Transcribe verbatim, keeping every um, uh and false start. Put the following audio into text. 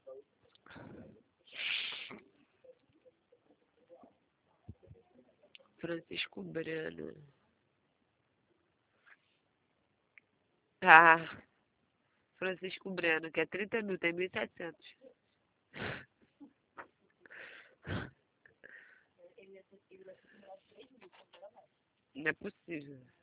Francisco Breno. Ah, Francisco Breno, que é trinta mil, tem mil e setecentos. Não é possível.